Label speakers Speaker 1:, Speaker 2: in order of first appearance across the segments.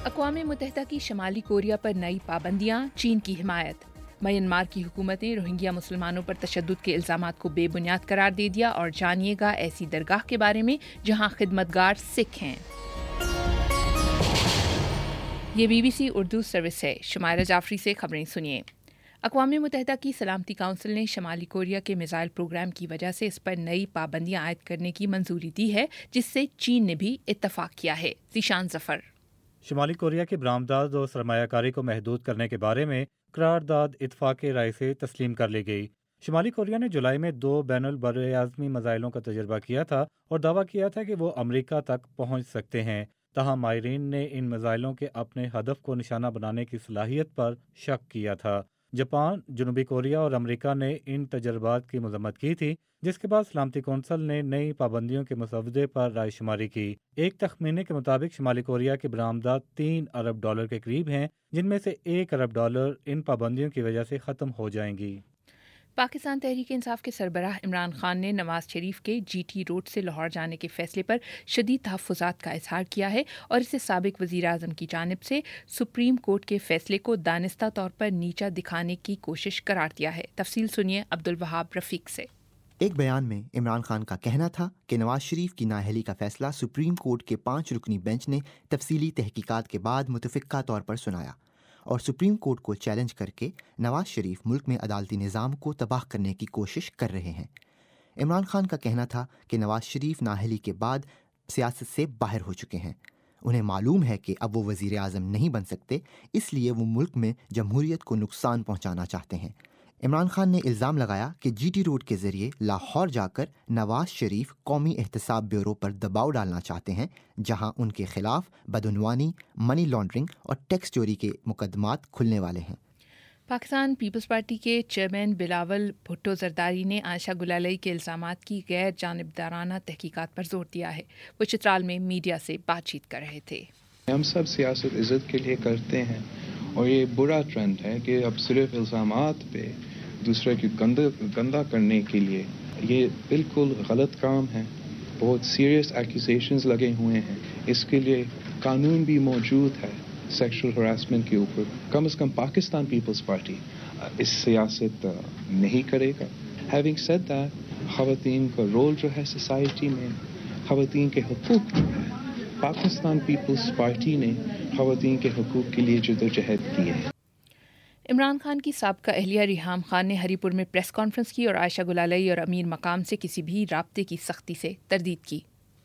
Speaker 1: अक़वाम मुत्तहिदा की शमाली कोरिया पर नई पाबंदियां, चीन की हिमायत। म्यांमार की हुकूमत ने रोहिंग्या मुसलमानों पर तशद्दुद के इल्ज़ामात को बेबुनियाद करार दे दिया। और जानिएगा ऐसी दरगाह के बारे में जहां खिदमतगार सिख हैं। ये BBC उर्दू सर्विस है। शुमायरा जाफरी से खबरें सुनिए। अक़वाम मुत्तहिदा की सलामती काउंसिल ने शमाली कोरिया के मिसाइल प्रोग्राम की वजह से इस पर नई पाबंदियां आयद करने की मंजूरी दी है, जिससे चीन ने भी इत्तफाक किया है। ज़ीशान ज़फ़र।
Speaker 2: शुमाली कोरिया की बरामदात और सरमायाकारी को महदूद करने के बारे में करारदाद इत्तफाक़ राय से तस्लीम कर ली गई। शुमाली कोरिया ने जुलाई में 2 बैनुल बरआज़मी मिसाइलों का तजर्बा किया था और दावा किया था कि वो अमरीका तक पहुंच सकते हैं। तहम माहिरीन ने इन मिसाइलों के अपने हदफ को निशाना बनाने की सलाहियत पर शक किया था। जापान, जनूबी कोरिया और अमरीका ने इन तजर्बात की मजम्मत की थी, जिसके बाद सलामती कौंसिल ने नई पाबंदियों के मसवदे पर राय शुमारी की। एक तखमीने के मुताबिक शुमाली कोरिया की बरामदात $3 अरब के करीब हैं, जिनमें से $1 अरब इन पाबंदियों की वजह से ख़त्म हो जाएंगी।
Speaker 1: पाकिस्तान तहरीक इंसाफ के सरबराह इमरान खान ने नवाज शरीफ के GT रोड से लाहौर जाने के फैसले पर शदीद तहफ़्फ़ुज़ात का इज़हार किया है और इसे साबिक़ वज़ीर आज़म की जानिब से सुप्रीम कोर्ट के फैसले को दानिस्ता तौर पर नीचा दिखाने की कोशिश करार दिया है। तफसील सुनिए अब्दुल वहाब रफ़ीक से।
Speaker 3: एक बयान में इमरान खान का कहना था कि नवाज शरीफ की नाअहली का फैसला सुप्रीम कोर्ट के 5 रुकनी बेंच ने तफसीली तहकीकात के बाद मुतफ़िक़ा तौर पर सुनाया और सुप्रीम कोर्ट को चैलेंज करके नवाज शरीफ मुल्क में अदालती निज़ाम को तबाह करने की कोशिश कर रहे हैं। इमरान खान का कहना था कि नवाज शरीफ नाअहली के बाद सियासत से बाहर हो चुके हैं। उन्हें मालूम है कि अब वो वज़ीर आज़म नहीं बन सकते, इसलिए वो मुल्क में जमहूरियत को नुकसान पहुंचाना चाहते हैं। इमरान खान ने इल्ज़ाम लगाया कि GT रोड के ज़रिए लाहौर जाकर नवाज शरीफ कौमी एहतसाब ब्यूरो पर दबाव डालना चाहते हैं, जहां उनके खिलाफ बदउनवानी, मनी लॉन्ड्रिंग और टैक्स चोरी के मुकदमात खुलने वाले हैं।
Speaker 1: पाकिस्तान पीपल्स पार्टी के चेयरमैन बिलावल भुट्टो जरदारी ने आयशा गुलालई के इल्ज़ामात की गैर जानिबदाराना तहकीकात पर जोर दिया है। वो चित्राल में मीडिया से बातचीत कर रहे थे।
Speaker 4: हम सब सियासत इज़्ज़त के लिए करते हैं और ये बुरा ट्रेंड है कि अब सिर्फ इल्ज़ामात पे दूसरे की गंदा करने के लिए ये बिल्कुल गलत काम है। बहुत सीरियस एक्यूजेशंस लगे हुए हैं, इसके लिए कानून भी मौजूद है सेक्सुअल हरासमेंट के ऊपर। कम से कम पाकिस्तान पीपल्स पार्टी इस सियासत नहीं करेगा। हैविंग सेड दैट, ख़वातीन का रोल जो है सोसाइटी में, ख़वातीन के हुकूक जो है, पाकिस्तान पीपल्स पार्टी ने ख़वातीन के हुकूक के लिए जदोजहद की है।
Speaker 1: इमरान खान की साबका अहलिया रिहाम खान ने हरीपुर में प्रेस कॉन्फ्रेंस की और आयशा गुलालई और अमीर मकाम से किसी भी राब्ते की सख्ती से तरदीद की।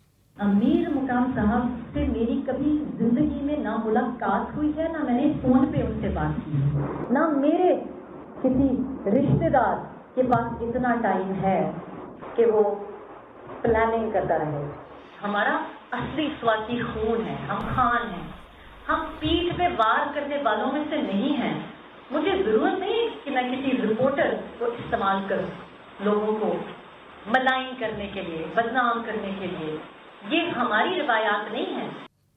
Speaker 5: अमीर मकाम साहब से मेरी कभी जिंदगी में ना मुलाकात हुई है, ना मैंने फोन पे उनसे बात की, ना मेरे किसी रिश्तेदार के पास इतना टाइम है कि वो प्लानिंग करता रहे। हमारा असली स्वाति खून है, हम खान हैं, हम पीठ पे वार करने वालों में से नहीं हैं। मुझे जरूरत नहीं कि मैं किसी रिपोर्टर को इस्तेमाल करूं लोगों को मलाइन करने के लिए, बदनाम करने के लिए। ये हमारी रिवायात नहीं है।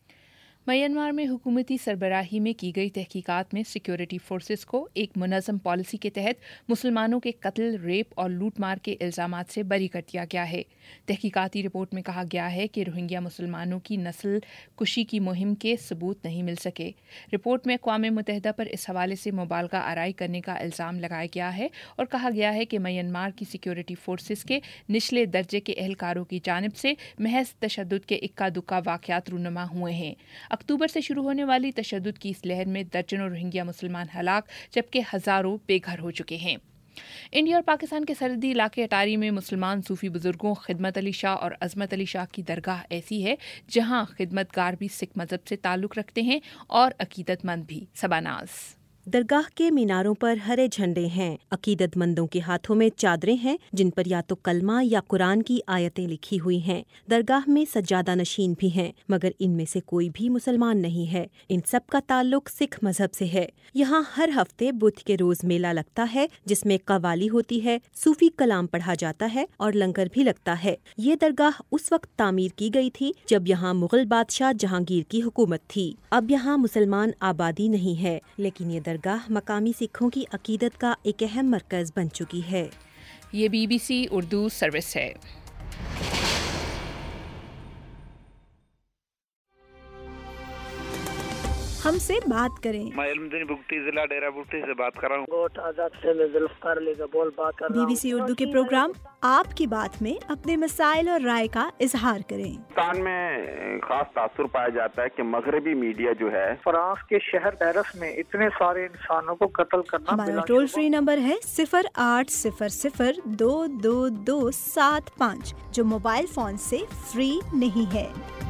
Speaker 1: म्यांमार में हुकूमती सरबराही में की गई तहकीकात में सिक्योरिटी फोर्सेस को एक मुनज़्ज़म पॉलिसी के तहत मुसलमानों के कत्ल, रेप और लूटमार के इल्ज़ामात से बरी कर दिया गया है। तहकीकाती रिपोर्ट में कहा गया है कि रोहिंग्या मुसलमानों की नस्ल कुशी की मुहिम के सबूत नहीं मिल सके। रिपोर्ट में अक़वाम मुत्तहिदा पर इस हवाले से मुबालगा आराई करने का इल्ज़ाम लगाया गया है और कहा गया है कि म्यांमार की सिक्योरिटी फोर्सेस के निचले दर्जे के एहलकारों की जानिब से महज तशद्दुद के इक्का दुक्का वाक़यात रूनुमा हुए हैं। अक्टूबर से शुरू होने वाली तशद्दुद की इस लहर में दर्जनों रोहिंग्या मुसलमान हलाक, जबकि हज़ारों बेघर हो चुके हैं। इंडिया और पाकिस्तान के सरहदी इलाके अटारी में मुसलमान सूफी बुजुर्गों खिदमत अली शाह और अजमत अली शाह की दरगाह ऐसी है जहां खिदमतगार भी सिख मजहब से ताल्लुक़ रखते हैं और अकीदतमंद भी। सबानाज।
Speaker 6: दरगाह के मीनारों पर हरे झंडे हैं। अकीदतमंदों के हाथों में चादरें हैं जिन पर या तो कलमा या कुरान की आयतें लिखी हुई हैं। दरगाह में सज्जादा नशीन भी हैं, मगर इनमें से कोई भी मुसलमान नहीं है। इन सब का ताल्लुक सिख मजहब से है। यहाँ हर हफ्ते बुध के रोज मेला लगता है जिसमें कवाली होती है, सूफी कलाम पढ़ा जाता है और लंगर भी लगता है। ये दरगाह उस वक्त तामीर की गई थी जब यहाँ मुगल बादशाह जहांगीर की हुकूमत थी। अब यहाँ मुसलमान आबादी नहीं है, लेकिन ये दरगाह मकामी सिखों की अकीदत का एक अहम मरकज बन चुकी है।
Speaker 1: ये BBC उर्दू सर्विस है।
Speaker 7: ہم سے بات کریں۔
Speaker 8: میں علمدین بگٹی ضلع ڈیرہ بگٹی سے بات کر رہا ہوں۔
Speaker 9: گوٹ آزاد سے میں ذوالفقار علی گبول بات کر رہا ہوں۔
Speaker 7: BBC اردو کے پروگرام آپ کی بات میں اپنے مسائل اور رائے کا اظہار کریں۔
Speaker 10: پاکستان میں خاص تاثر پایا جاتا ہے کہ مغربی میڈیا جو ہے
Speaker 9: فرانس کے شہر پیرس میں اتنے سارے انسانوں کو قتل کرنا۔
Speaker 7: ہمارا ٹول فری نمبر ہے 0800-222-75 جو موبائل فون سے فری نہیں ہے۔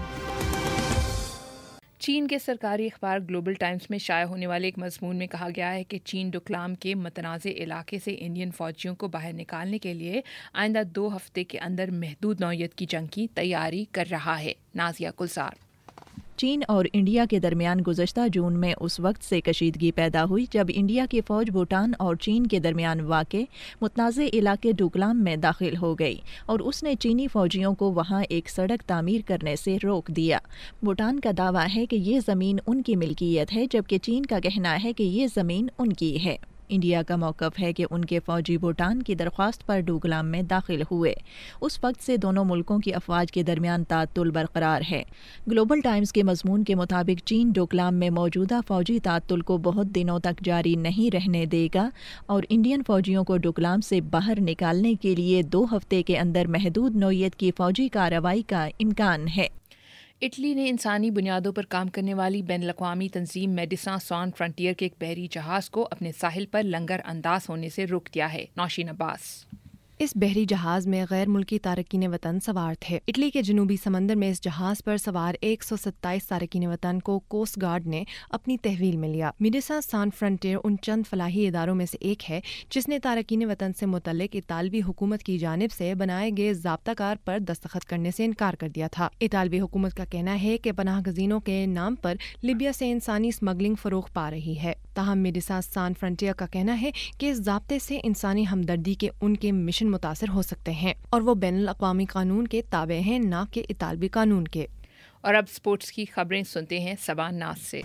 Speaker 1: چین کے سرکاری اخبار گلوبل ٹائمز میں شائع ہونے والے ایک مضمون میں کہا گیا ہے کہ چین ڈوکلام کے متنازع علاقے سے انڈین فوجیوں کو باہر نکالنے کے لیے آئندہ 2 ہفتے کے اندر محدود نوعیت کی جنگ کی تیاری کر رہا ہے۔ نازیہ گلزار۔
Speaker 11: چین اور انڈیا کے درمیان گزشتہ جون میں اس وقت سے کشیدگی پیدا ہوئی جب انڈیا کی فوج بھوٹان اور چین کے درمیان واقع متنازع علاقے ڈوکلام میں داخل ہو گئی اور اس نے چینی فوجیوں کو وہاں ایک سڑک تعمیر کرنے سے روک دیا۔ بھوٹان کا دعویٰ ہے کہ یہ زمین ان کی ملکیت ہے جبکہ چین کا کہنا ہے کہ یہ زمین ان کی ہے۔ انڈیا کا موقف ہے کہ ان کے فوجی بھوٹان کی درخواست پر ڈوکلام میں داخل ہوئے۔ اس وقت سے دونوں ملکوں کی افواج کے درمیان تعطل برقرار ہے۔ گلوبل ٹائمز کے مضمون کے مطابق چین ڈوکلام میں موجودہ فوجی تعطل کو بہت دنوں تک جاری نہیں رہنے دے گا اور انڈین فوجیوں کو ڈوکلام سے باہر نکالنے کے لیے 2 ہفتے کے اندر محدود نوعیت کی فوجی کارروائی کا امکان ہے۔
Speaker 1: اٹلی نے انسانی بنیادوں پر کام کرنے والی بین الاقوامی تنظیم میڈیسن سان فرنٹیئر کے ایک بحری جہاز کو اپنے ساحل پر لنگر انداز ہونے سے روک دیا ہے۔ نوشین عباس۔
Speaker 12: اس بحری جہاز میں غیر ملکی تارکین وطن سوار تھے۔ اٹلی کے جنوبی سمندر میں اس جہاز پر سوار 127 تارکین وطن کو کوسٹ گارڈ نے اپنی تحویل میں لیا۔ میڈیسن سان فرنٹیئر ان چند فلاحی اداروں میں سے ایک ہے جس نے تارکین وطن سے متعلق اطالوی حکومت کی جانب سے بنائے گئے ضابطہ کار پر دستخط کرنے سے انکار کر دیا تھا۔ اطالوی حکومت کا کہنا ہے کہ پناہ گزینوں کے نام پر لیبیا سے انسانی اسمگلنگ فروغ پا رہی ہے۔ تاہم میڈیسن سان فرنٹیئر کا کہنا ہے کہ اس ضابطے سے انسانی ہمدردی کے ان کے مشن متاثر ہو سکتے ہیں اور وہ بین الاقوامی قانون کے تابع ہیں نہ کہ اطالوی قانون کے۔
Speaker 1: اور اب سپورٹس کی خبریں سنتے ہیں صبا ناز سے۔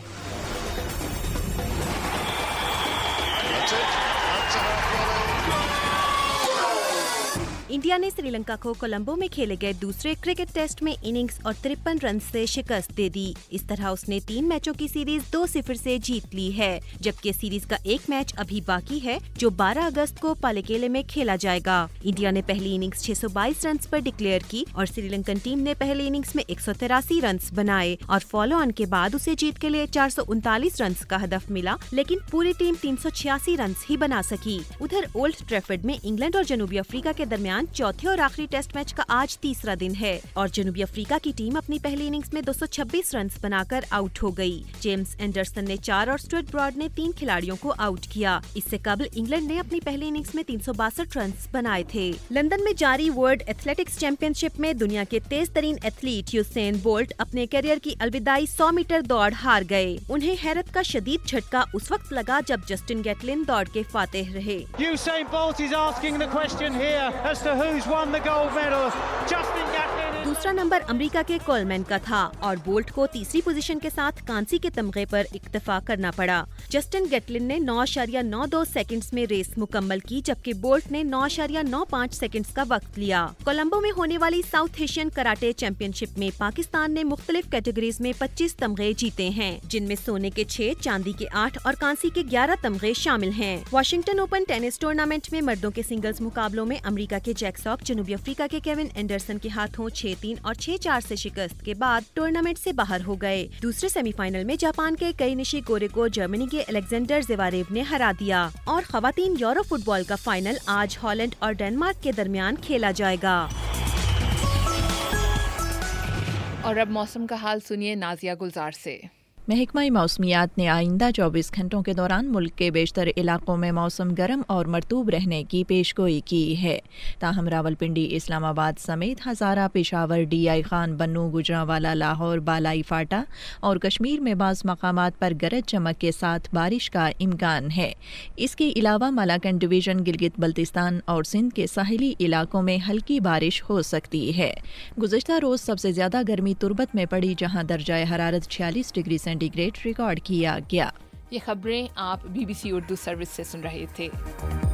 Speaker 6: انڈیا نے سری لنکا کو کولمبو میں کھیلے گئے دوسرے کرکٹ ٹیسٹ میں اننگز اور 53 رنز سے شکست دے دی۔ اس طرح اس نے 3 میچوں کی سیریز 2-0 سے جیت لی ہے، جبکہ سیریز کا ایک میچ ابھی باقی ہے جو 12 اگست کو پالیکیلے میں کھیلا جائے گا۔ انڈیا نے پہلی اننگز 622 رنز پر ڈکلیئر کی اور سری لنکن ٹیم نے پہلی اننگز میں 183 رنز بنائے اور فالو آن کے بعد اسے جیت کے لیے 439 رنز کا ہدف ملا، لیکن پوری ٹیم 386 رنز ہی بنا سکی۔ ادھر اولڈ ٹریفرڈ میں انگلینڈ اور جنوبی افریقہ کے درمیان چوتھے اور آخری ٹیسٹ میچ کا آج تیسرا دن ہے اور جنوبی افریقہ کی ٹیم اپنی پہلی اننگز میں 226 رنز بنا کر آؤٹ ہو گئی۔ جیمز اینڈرسن نے 4 اور اسٹوارٹ براڈ نے 3 کھلاڑیوں کو آؤٹ کیا۔ اس سے قبل انگلینڈ نے اپنی پہلی اننگز میں 362 رنز بنائے تھے۔ لندن میں جاری ورلڈ ایتھلیٹکس چیمپئن شپ میں دنیا کے تیز ترین ایتھلیٹ یوسین بولٹ اپنے کیریئر کی الوداعی 100 میٹر دوڑ ہار گئے۔ انہیں حیرت کا شدید جھٹکا اس وقت لگا جب جسٹن گیٹلن دوڑ کے فاتح رہے۔ دوسرا نمبر امریکہ کے کولمین کا تھا اور بولٹ کو تیسری پوزیشن کے ساتھ کانسی کے تمغے پر اکتفا کرنا پڑا۔ جسٹن گیٹلن نے 9.92 سیکنڈز میں ریس مکمل کی جبکہ بولٹ نے 9.95 سیکنڈز کا وقت لیا۔ کولمبو میں ہونے والی South Asian karate championship میں پاکستان نے مختلف کیٹیگریز میں 25 تمغے جیتے ہیں، جن میں سونے کے 6، چاندی کے 8 اور کانسی کے 11 تمغے شامل ہیں۔ واشنگٹن اوپن ٹینس ٹورنامنٹ میں مردوں کے سنگلز مقابلوں میں امریکہ کے جیک ساک جنوبی افریقہ کے کیون اینڈرسن کے ہاتھوں 6-3 اور 6-4 سے شکست کے بعد ٹورنامنٹ سے باہر ہو گئے۔ دوسرے سیمی فائنل میں جاپان کے کئی نشی گورے کو جرمنی کے الیگزینڈر زیواریو نے ہرا دیا اور خواتین یورو فٹ بال کا فائنل آج ہالینڈ اور ڈنمارک کے درمیان کھیلا جائے گا۔
Speaker 1: اور اب موسم کا حال سنیے نازیہ گلزار سے۔
Speaker 11: محکمہ موسمیات نے آئندہ 24 گھنٹوں کے دوران ملک کے بیشتر علاقوں میں موسم گرم اور مرطوب رہنے کی پیشگوئی کی ہے، تاہم راولپنڈی، اسلام آباد سمیت ہزارہ، پشاور، ڈی آئی خان، بنوں، گوجرانوالا، لاہور، بالائی فاٹا اور کشمیر میں بعض مقامات پر گرج چمک کے ساتھ بارش کا امکان ہے۔ اس کے علاوہ مالاکنڈ ڈویژن، گلگت بلتستان اور سندھ کے ساحلی علاقوں میں ہلکی بارش ہو سکتی ہے۔ گزشتہ روز سب سے زیادہ گرمی تربت میں پڑی جہاں درجہ حرارت 46 ڈگری سینٹی گریڈ ریکارڈ کیا گیا۔
Speaker 1: یہ خبریں آپ BBC اردو سروس سے سن رہے تھے۔